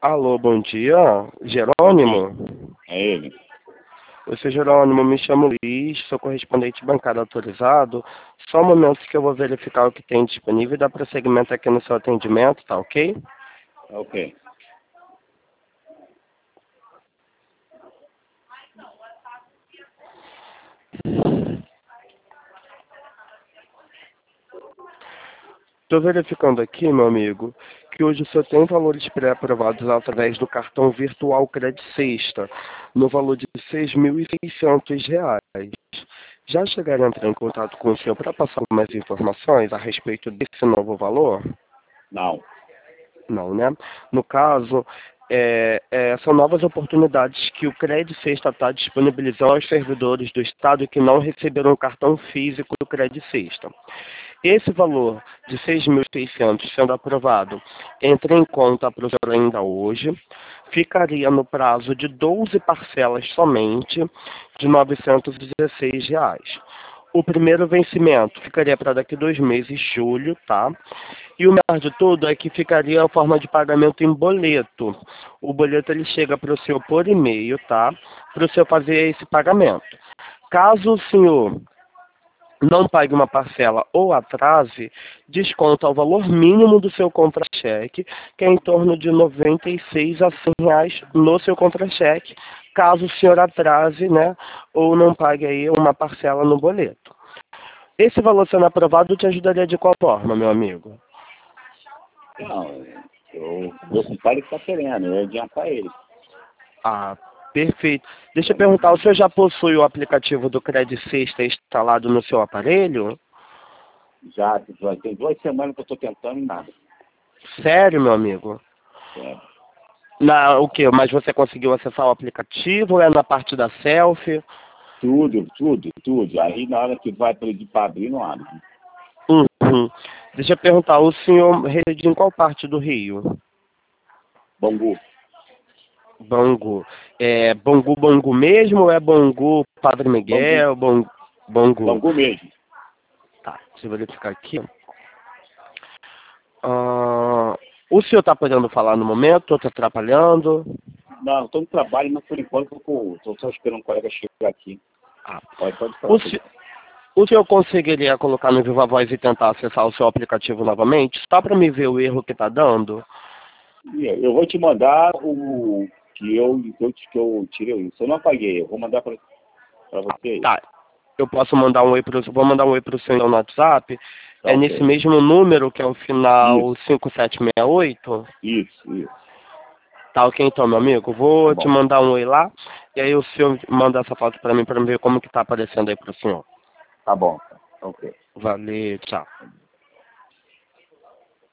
Alô, bom dia. Sim, Jerônimo? é ele. Oi, seu Jerônimo, me chamo Luiz, sou correspondente bancário autorizado. Só um momento que eu vou verificar o que tem disponível e dar prosseguimento aqui no seu atendimento, tá ok? Ok. Estou verificando aqui, meu amigo, que hoje o senhor tem valores pré-aprovados através do cartão virtual Credit Sexta, no valor de R$ 6.600. Já chegaram a entrar em contato com o senhor para passar mais informações a respeito desse novo valor? Não. Não, né? No caso, são novas oportunidades que o Credit Sexta está disponibilizando aos servidores do Estado que não receberam o cartão físico do Credit Sexta. Esse valor de 6.600 sendo aprovado entra em conta para o senhor ainda hoje, ficaria no prazo de 12 parcelas somente de R$ 916. O primeiro vencimento ficaria para daqui a 2 meses, julho, tá? E o melhor de tudo é que ficaria a forma de pagamento em boleto. O boleto ele chega para o senhor por e-mail, tá? Para o senhor fazer esse pagamento. Caso o senhor não pague uma parcela ou atrase, desconta o valor mínimo do seu contra-cheque, que é em torno de R$ 96 a R$ 100 no seu contra-cheque, caso o senhor atrase, né, ou não pague aí uma parcela no boleto. Esse valor sendo aprovado te ajudaria de qual forma, meu amigo? Não, meu compadre está querendo, eu adiantar ele. Ah, perfeito. Deixa eu perguntar, o senhor já possui o aplicativo do Credit Sexta instalado no seu aparelho? Já tem 2 semanas que eu estou tentando e nada. Sério, meu amigo? É, O quê? Mas você conseguiu acessar o aplicativo ou é na parte da selfie? tudo. Aí na hora que vai pedir para abrir, não abre. Uhum. Deixa eu perguntar, o senhor reside em qual parte do Rio? Bangu. Bangu. É Bangu mesmo ou é Bangu Padre Bangu. Miguel? Bangu. Bangu mesmo. Tá, deixa eu verificar aqui. O senhor está podendo falar no momento? Estou te atrapalhando? Não, estou no trabalho, mas por enquanto estou só esperando um colega chegar aqui. Ah. Pode falar. O, se- o senhor conseguiria colocar no Viva Voz e tentar acessar o seu aplicativo novamente? Só para me ver o erro que está dando? Eu vou te mandar o que eu tirei. Isso eu não apaguei. Eu vou mandar para você. Tá. Eu posso mandar um oi vou mandar um oi pro senhor no WhatsApp. Tá É nesse ok. mesmo número que é o Isso, final 5768. isso. Tá ok então, meu amigo. Tá Vou te bom. mandar um oi lá. E aí o senhor manda essa foto para mim ver como que tá aparecendo aí pro senhor. Tá bom. Ok. Valeu, tchau.